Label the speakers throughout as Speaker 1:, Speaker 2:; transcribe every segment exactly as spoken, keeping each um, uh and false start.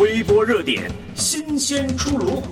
Speaker 1: 微博热点，新鲜出炉。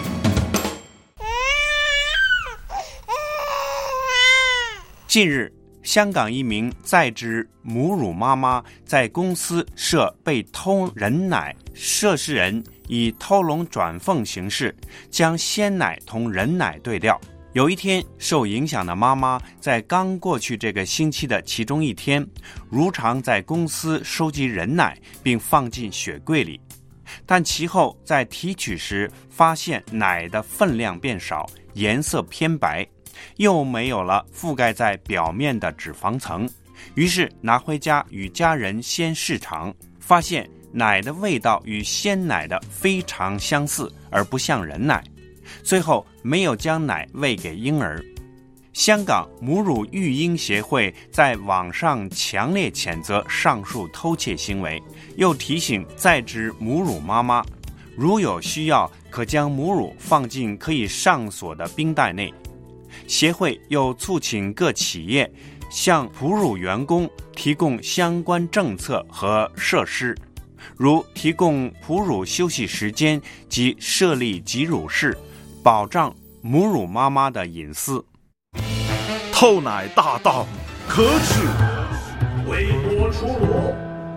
Speaker 2: 近日，香港一名在职母乳妈妈在公司涉被偷人奶，涉事人以偷笼转凤形式将鲜奶同人奶对调。有一天，受影响的妈妈在刚过去这个星期的其中一天，如常在公司收集人奶并放进雪柜里，但其后在提取时发现奶的分量变少，颜色偏白，又没有了覆盖在表面的脂肪层，于是拿回家与家人先试尝，发现奶的味道与鲜奶的非常相似，而不像人奶。最后没有将奶喂给婴儿。香港母乳育婴协会在网上强烈谴责上述偷窃行为，又提醒在职母乳妈妈，如有需要可将母乳放进可以上锁的冰袋内。协会又促请各企业向哺乳员工提供相关政策和设施，如提供哺乳休息时间及设立挤乳室，保障母乳妈妈的隐私。
Speaker 3: 偷奶大盗可耻，
Speaker 1: 微博出炉。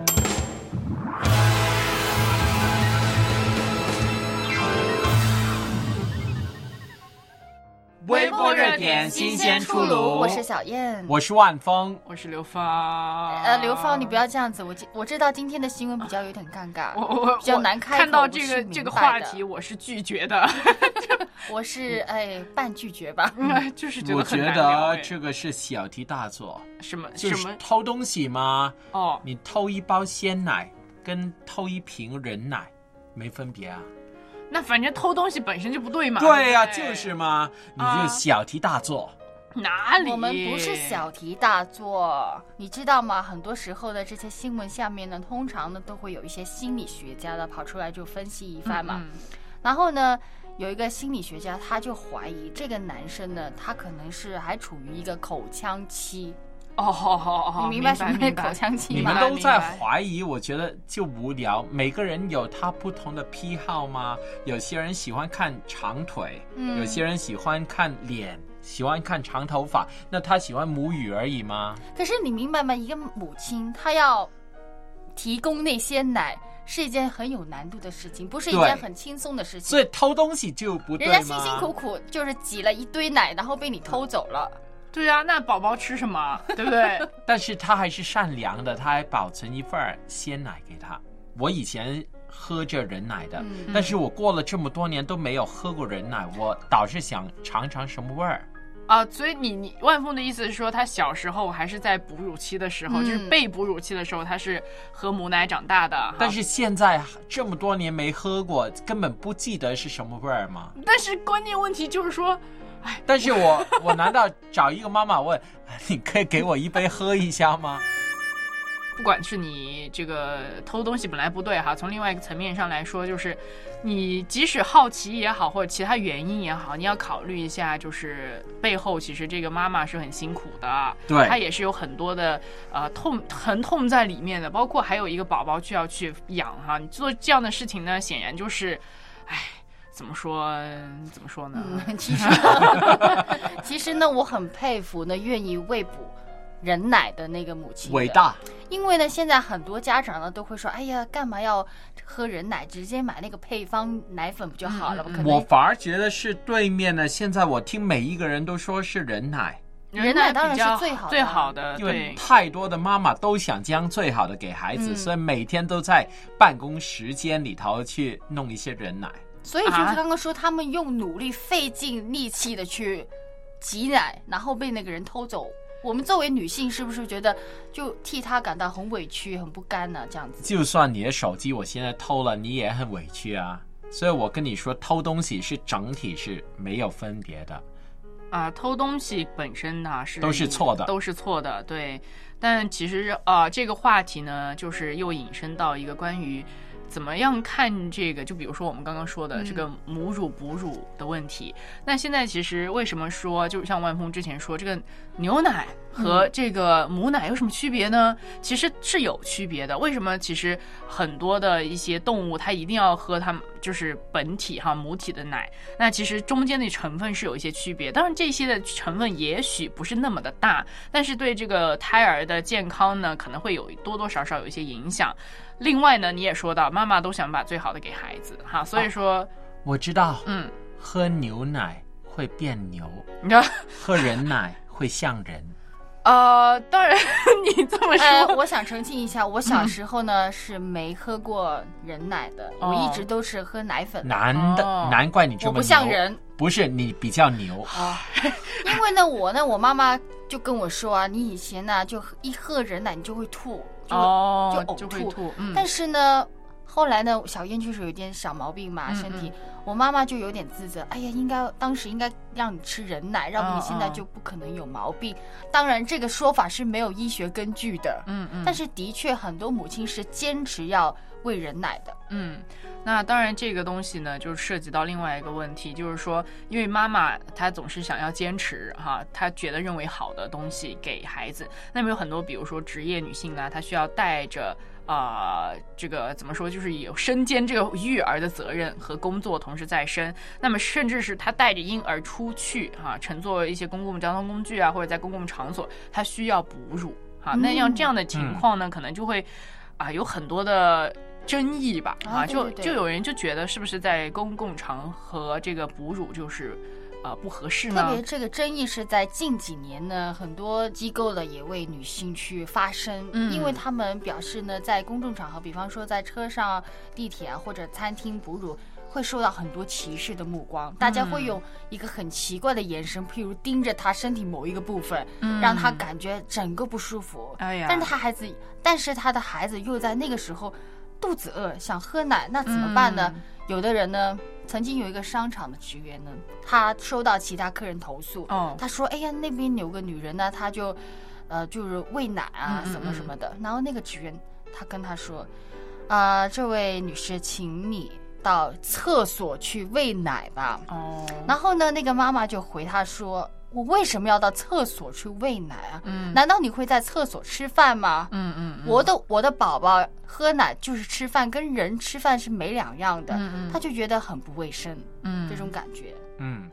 Speaker 4: 微博热点新鲜出炉，
Speaker 5: 我是小燕，
Speaker 4: 我是万峰，
Speaker 6: 我是刘芳。
Speaker 5: 呃，刘芳，你不要这样子，我我知道今天的新闻比较有点尴尬，
Speaker 6: 我我
Speaker 5: 比较难开口。
Speaker 6: 看到这个这个话题，我是拒绝的。
Speaker 5: 我是哎半拒绝吧，
Speaker 6: 嗯，就是觉得很难
Speaker 4: 聊。我
Speaker 6: 觉
Speaker 4: 得这个是小题大做。
Speaker 6: 什么
Speaker 4: 就是
Speaker 6: 什么
Speaker 4: 偷东西吗？
Speaker 6: 哦，
Speaker 4: 你偷一包鲜奶跟偷一瓶人奶没分别啊？
Speaker 6: 那反正偷东西本身就不对嘛。
Speaker 4: 对呀、啊，
Speaker 6: 对
Speaker 4: 就是嘛，你就小题大做。
Speaker 6: 啊、哪里？
Speaker 5: 我们不是小题大做，你知道吗？很多时候的这些新闻下面呢，通常呢都会有一些心理学家的跑出来就分析一番嘛。嗯嗯然后呢，有一个心理学家他就怀疑这个男生呢，他可能是还处于一个口腔期。
Speaker 6: 哦哦哦哦，
Speaker 5: 你明白什么是口腔期吗？
Speaker 4: 你们都在怀疑，我觉得就无聊。每个人有他不同的癖好吗？有些人喜欢看长腿，嗯、有些人喜欢看脸，喜欢看长头发。那他喜欢母语而已吗？
Speaker 5: 可是你明白吗？一个母亲她要提供那些奶，是一件很有难度的事情，不是一件很轻松的事情。
Speaker 4: 所以偷东西就不对吗？
Speaker 5: 人家辛辛苦苦就是挤了一堆奶，然后被你偷走了。
Speaker 6: 对啊，那宝宝吃什么？对不对？
Speaker 4: 但是他还是善良的，他还保存一份鲜奶给他。我以前喝着人奶的、嗯、但是我过了这么多年都没有喝过人奶，我倒是想尝尝什么味儿
Speaker 6: 啊。所以你你万峰的意思是说，他小时候还是在哺乳期的时候、嗯、就是被哺乳期的时候，他是喝母奶长大的，
Speaker 4: 但是现在这么多年没喝过，根本不记得是什么味儿嘛。
Speaker 6: 但是关键问题就是说，
Speaker 4: 但是我我难道找一个妈妈问，你可以给我一杯喝一下吗？
Speaker 6: 不管是你这个偷东西本来不对哈，从另外一个层面上来说，就是你即使好奇也好，或者其他原因也好，你要考虑一下，就是背后其实这个妈妈是很辛苦的，
Speaker 4: 对，
Speaker 6: 她也是有很多的呃痛疼痛在里面的，包括还有一个宝宝需要去养哈，你做这样的事情呢，显然就是，唉。怎么说？怎么说呢？
Speaker 5: 嗯、其实，其实呢，我很佩服呢，愿意喂哺人奶的那个母亲，
Speaker 4: 伟大。
Speaker 5: 因为呢，现在很多家长呢都会说，哎呀，干嘛要喝人奶？直接买那个配方奶粉不就好了吗？
Speaker 4: 嗯、我反而觉得是对面的。现在我听每一个人都说是人奶。
Speaker 5: 人奶当然是最好的，
Speaker 6: 最好的，
Speaker 4: 因为太多的妈妈都想将最好的给孩子，嗯、所以每天都在办公时间里头去弄一些人奶。
Speaker 5: 所以就是刚刚说，他们用努力费尽力气的去挤奶，然后被那个人偷走。我们作为女性，是不是觉得就替他感到很委屈、很不甘呢？这样子，
Speaker 4: 就算你的手机我现在偷了，你也很委屈啊。所以我跟你说，偷东西是整体是没有分别的。
Speaker 6: 啊、呃，偷东西本身呢是
Speaker 4: 都是错的，
Speaker 6: 都是错的，对。但其实啊、呃，这个话题呢，就是又引申到一个关于怎么样看这个？就比如说我们刚刚说的这个母乳哺乳的问题。嗯、那现在其实为什么说，就像万峰之前说，这个牛奶和这个母奶有什么区别呢？嗯、其实是有区别的。为什么？其实很多的一些动物它一定要喝它们就是本体哈母体的奶，那其实中间的成分是有一些区别。当然这些的成分也许不是那么的大，但是对这个胎儿的健康呢，可能会有多多少少有一些影响。另外呢，你也说到妈妈都想把最好的给孩子哈，所以说、哦、
Speaker 4: 我知道，
Speaker 6: 嗯，
Speaker 4: 喝牛奶会变牛，
Speaker 6: 你知道，
Speaker 4: 喝人奶会像人。
Speaker 6: 呃，当然你这么说、
Speaker 5: 呃，我想澄清一下，我小时候呢、嗯、是没喝过人奶的，哦、我一直都是喝奶粉的。
Speaker 4: 难的，哦、难怪你这么牛。
Speaker 5: 我不像人，
Speaker 4: 不是你比较牛
Speaker 5: 啊、哦。因为呢，我呢，我妈妈就跟我说啊，你以前呢就一喝人奶你就会吐，就、
Speaker 6: 哦、
Speaker 5: 就呕吐。
Speaker 6: 就会吐嗯、
Speaker 5: 但是呢，后来呢，小燕就是有一点小毛病嘛，身体。嗯嗯我妈妈就有点自责，哎呀，应该当时应该让你吃人奶，要不你现在就不可能有毛病。哦哦当然，这个说法是没有医学根据的，
Speaker 6: 嗯嗯。
Speaker 5: 但是的确，很多母亲是坚持要喂人奶的，
Speaker 6: 嗯。那当然，这个东西呢，就涉及到另外一个问题，就是说，因为妈妈她总是想要坚持哈，她觉得认为好的东西给孩子。那么有很多，比如说职业女性呢，她需要带着。啊、呃，这个怎么说，就是有身兼这个育儿的责任和工作同时在身。那么，甚至是他带着婴儿出去啊，乘坐一些公共交通工具啊，或者在公共场所，他需要哺乳啊。那样这样的情况呢，嗯、可能就会啊有很多的争议吧啊，就就有人就觉得是不是在公共场合这个哺乳就是。呃，不合适呢。
Speaker 5: 特别这个争议是在近几年呢，很多机构呢也为女性去发声，嗯、因为他们表示呢，在公众场合，比方说在车上、地铁啊或者餐厅哺乳，会受到很多歧视的目光，大家会用一个很奇怪的眼神，譬如盯着他身体某一个部分，嗯、让他感觉整个不舒服。
Speaker 6: 哎呀，
Speaker 5: 但是他孩子，但是他的孩子又在那个时候肚子饿，想喝奶，那怎么办呢？嗯、有的人呢。曾经有一个商场的职员呢，他收到其他客人投诉，哦、他说：“哎呀，那边有个女人呢，她就，呃，就是喂奶啊，嗯嗯嗯什么什么的。”然后那个职员他跟他说：“啊、呃，这位女士，请你到厕所去喂奶吧。”哦。然后呢，那个妈妈就回他说：“我为什么要到厕所去喂奶啊？嗯，难道你会在厕所吃饭吗？嗯 嗯, 嗯，我的我的宝宝喝奶就是吃饭，跟人吃饭是没两样的。嗯嗯，他就觉得很不卫生，嗯，这种感觉。
Speaker 2: 嗯，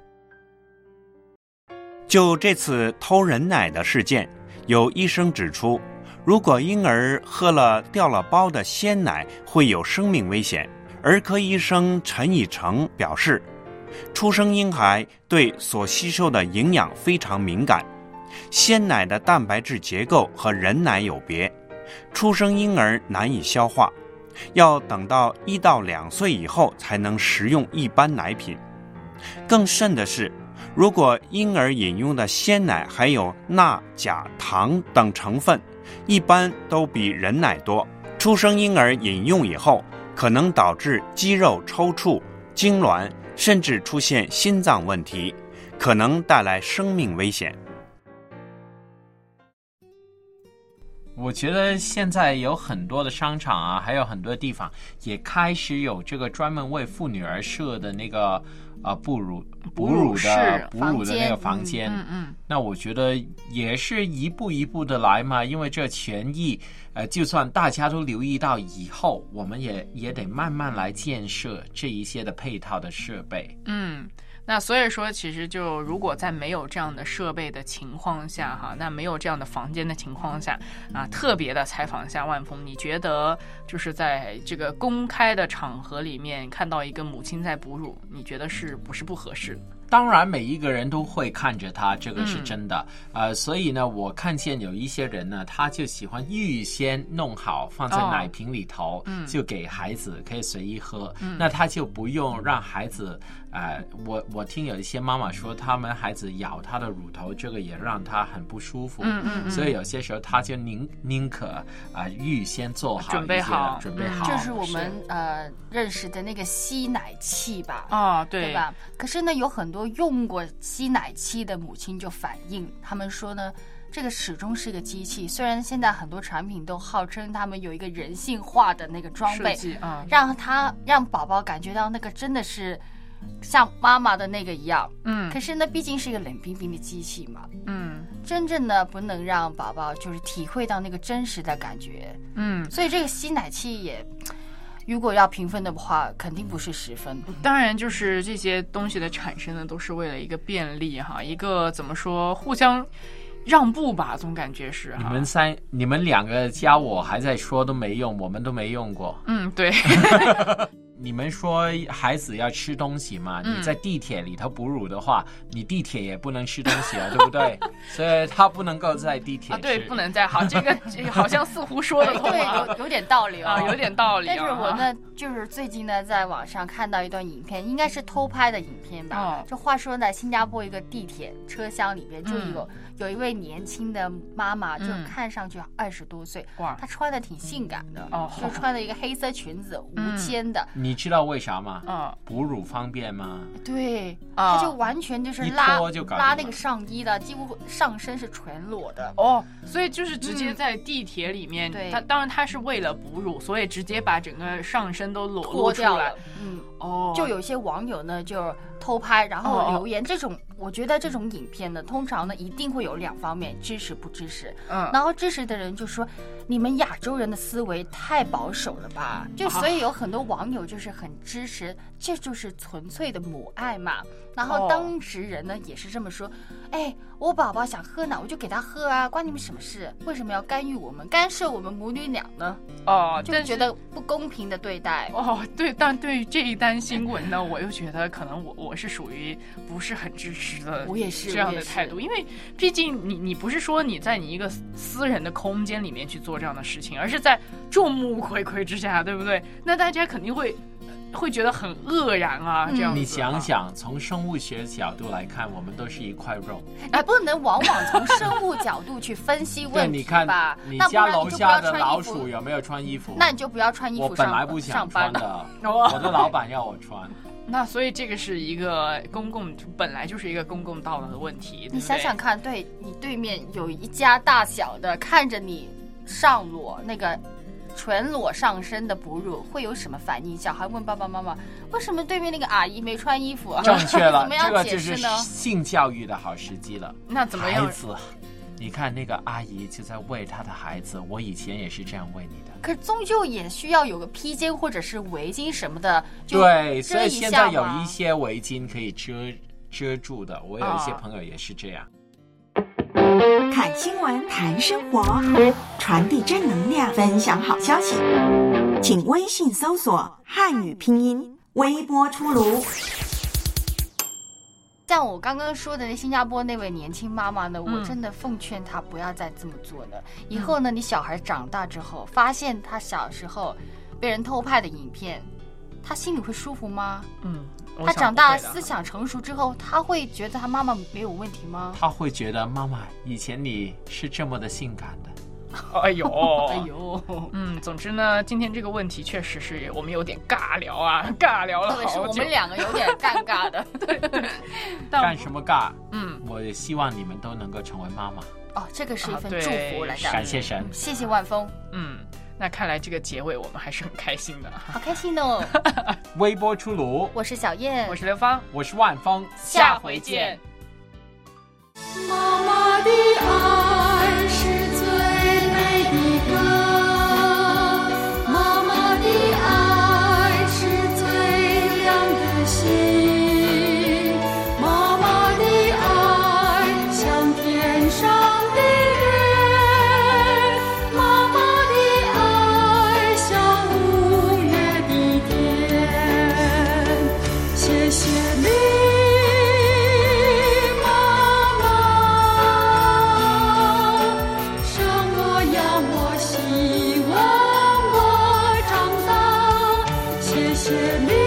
Speaker 2: 就这次偷人奶的事件，有医生指出，如果婴儿喝了掉了包的鲜奶，会有生命危险。儿科医生陈以诚表示。出生婴孩对所吸收的营养非常敏感，鲜奶的蛋白质结构和人奶有别，出生婴儿难以消化，要等到一到两岁以后才能食用一般奶品。更甚的是，如果婴儿饮用的鲜奶还有钠、钾、糖等成分，一般都比人奶多，出生婴儿饮用以后，可能导致肌肉抽搐、痉挛，甚至出现心脏问题，可能带来生命危险。
Speaker 4: 我觉得现在有很多的商场啊，还有很多地方也开始有这个专门为妇女而设的那个呃哺乳哺乳的哺乳的那个房间。嗯嗯。那我觉得也是一步一步的来嘛，因为这权益，呃，就算大家都留意到以后，我们也也得慢慢来建设这一些的配套的设备。
Speaker 6: 嗯。那所以说，其实就如果在没有这样的设备的情况下，哈，那没有这样的房间的情况下，啊，特别的采访一下万峰，你觉得就是在这个公开的场合里面看到一个母亲在哺乳，你觉得是不是不合适的？
Speaker 4: 当然每一个人都会看着他，这个是真的、嗯、呃，所以呢我看见有一些人呢，他就喜欢预先弄好放在奶瓶里头、哦嗯、就给孩子可以随意喝、嗯、那他就不用让孩子呃，我我听有一些妈妈说他们孩子咬他的乳头，这个也让他很不舒服，嗯嗯嗯，所以有些时候他就宁宁可啊、呃、预先做好
Speaker 6: 准备好
Speaker 4: 准备好，
Speaker 5: 这是我们呃认识的那个吸奶器吧，
Speaker 6: 啊、哦、对，
Speaker 5: 对吧？可是呢有很多用过吸奶器的母亲就反映，他们说呢， 这个始终是个机器。虽然现在很多产品都号称他们有一个人性化的那个装备，
Speaker 6: 嗯、
Speaker 5: 让他让宝宝感觉到那个真的是像妈妈的那个一样。
Speaker 6: 嗯，
Speaker 5: 可是呢，毕竟是一个冷冰冰的机器嘛。
Speaker 6: 嗯，
Speaker 5: 真正的不能让宝宝就是体会到那个真实的感觉。
Speaker 6: 嗯，
Speaker 5: 所以这个吸奶器也。如果要评分的话，肯定不是十分。
Speaker 6: 当然，就是这些东西的产生呢，都是为了一个便利哈，一个怎么说，互相让步吧，总感觉是。
Speaker 4: 你们三、你们两个加我还在说都没用，我们都没用过。
Speaker 6: 嗯，对。
Speaker 4: 你们说孩子要吃东西嘛？
Speaker 6: 嗯、
Speaker 4: 你在地铁里头哺乳的话，你地铁也不能吃东西啊，对不对？所以他不能够在地铁吃。
Speaker 6: 啊，对，不能在。好，这个这个好像似乎说得通
Speaker 5: 啊，对，有有点道理
Speaker 6: 啊，有点道理、啊。
Speaker 5: 但是我呢，就是最近呢，在网上看到一段影片，应该是偷拍的影片吧。
Speaker 6: 哦、
Speaker 5: 就话说呢，新加坡一个地铁车厢里边就有、嗯、有一位年轻的妈妈，就看上去二十多岁，哇、嗯，她穿的挺性感的，哦，就穿了一个黑色裙子，无肩的。
Speaker 4: 你知道为啥吗？
Speaker 6: 嗯，
Speaker 4: 哺乳方便吗？
Speaker 5: 对，他就完全就是拉
Speaker 4: 就
Speaker 5: 拉那个上衣的，几乎上身是全裸的。
Speaker 6: 哦，所以就是直接在地铁里面，
Speaker 5: 对、
Speaker 6: 嗯，他当然他是为了哺乳，所以直接把整个上身都裸露出来。
Speaker 5: 嗯，
Speaker 6: 哦，
Speaker 5: 就有一些网友呢就偷拍，然后留言。哦、这种我觉得这种影片呢，通常呢一定会有两方面，支持不支持。
Speaker 6: 嗯，
Speaker 5: 然后支持的人就说，你们亚洲人的思维太保守了吧？就所以有很多网友就是很支持，这就是纯粹的母爱嘛。然后当事人呢、哦、也是这么说，哎，我宝宝想喝奶，我就给他喝啊，关你们什么事？为什么要干预我们、干涉我们母女俩呢？
Speaker 6: 哦，
Speaker 5: 就觉得不公平的对待。
Speaker 6: 哦，对，但对于这一单新闻呢，我又觉得可能我我是属于不是很支持的，
Speaker 5: 我也是
Speaker 6: 这样的态度，因为毕竟你你不是说你在你一个私人的空间里面去做这样的事情，而是在众目睽睽之下，对不对？那大家肯定会。会觉得很愕然啊，这样子、啊。
Speaker 4: 你想想，从生物学角度来看，我们都是一块肉。
Speaker 5: 哎，不能往往从生物角度去分析问题吧？
Speaker 4: 对，你看，你家楼下的老鼠有没有穿衣服？
Speaker 5: 那你就不要穿衣服上。
Speaker 4: 我本来不想穿的，我的老板要我穿。
Speaker 6: 那所以这个是一个公共，本来就是一个公共道德的问题。对对，
Speaker 5: 你想想看，对你对面有一家大小的看着你上裸那个。全裸上身的哺乳会有什么反应？小孩问爸爸妈妈：“为什么对面那个阿姨没穿衣服啊？”
Speaker 4: 正确了，
Speaker 5: 怎么样解释呢？
Speaker 4: 这个就是性教育的好时机了。
Speaker 6: 那怎么样？
Speaker 4: 孩子，你看那个阿姨就在喂她的孩子，我以前也是这样喂你的。
Speaker 5: 可终究也需要有个披肩或者是围巾什么的，就
Speaker 4: 对，所以现在有一些围巾可以遮遮住的。我有一些朋友也是这样。
Speaker 7: 看新闻，谈生活，传递正能量，分享好消息。请微信搜索汉语拼音，微波出炉。
Speaker 5: 像我刚刚说的那新加坡那位年轻妈妈呢，
Speaker 6: 嗯、
Speaker 5: 我真的奉劝她不要再这么做了。以后呢，你小孩长大之后，发现他小时候被人偷拍的影片，他心里会舒服吗？
Speaker 6: 嗯。
Speaker 5: 他长大思想成熟之后，他会觉得他妈妈没有问题吗？
Speaker 4: 他会觉得妈妈以前你是这么的性感的。
Speaker 6: 哎呦
Speaker 5: 哎呦，
Speaker 6: 嗯，总之呢，今天这个问题确实是我们有点尬聊啊，尬聊了好久。
Speaker 5: 对，是我们两个有点尴尬的。
Speaker 6: 对对。
Speaker 4: 干什么尬？
Speaker 6: 嗯，
Speaker 4: 我也希望你们都能够成为妈妈。
Speaker 5: 哦，这个是一份祝福来的，
Speaker 4: 感谢神，
Speaker 5: 谢谢万峰。
Speaker 6: 嗯。那看来这个结尾我们还是很开心的，
Speaker 5: 好开心哦！
Speaker 4: 微波出炉，
Speaker 5: 我是小燕，
Speaker 6: 我是刘芳，
Speaker 4: 我是万峰，
Speaker 6: 下回见。
Speaker 8: 妈妈的爱是最美的歌，妈妈的爱是最亮的星，妈妈的爱像天上的月，妈妈谢谢你，妈妈，生我养我，希望我长大。谢谢你。